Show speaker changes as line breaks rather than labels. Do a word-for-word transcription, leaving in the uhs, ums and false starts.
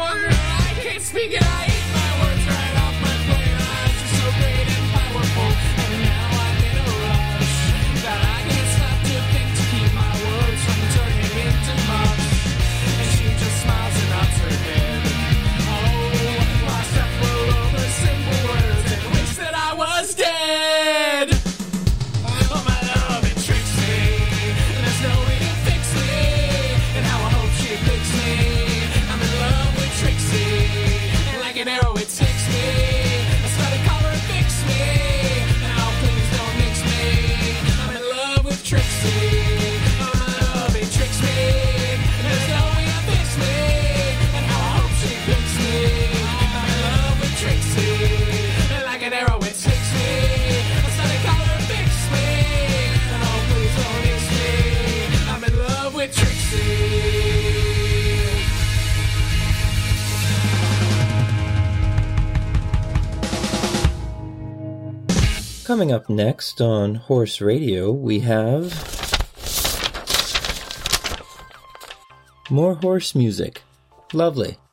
girl, I can't speak it. I eat my words right off my plate. Her eyes are so great and powerful, and now I'm in a rush that I can't stop to think to keep my words from turning into mush. And she just smiles and nods her head. Oh, I stumble over simple words and wish that I was dead. Oh, my love, it tricks me, and there's no way to fix me, and how I hope she picks me. I'm in love with Trixie, and like an arrow it sticks me. I started call her fix me, now please don't mix me. I'm in love with Trixie. Oh, my love, it tricks me, and there's no way to fix me, and how I hope she picks me. I'm in love with Trixie, and like an arrow it sticks me. I started call her fix me, and oh please don't mix me. I'm in love with Trixie.
Coming up next on Horse Radio, we have more horse music. Lovely.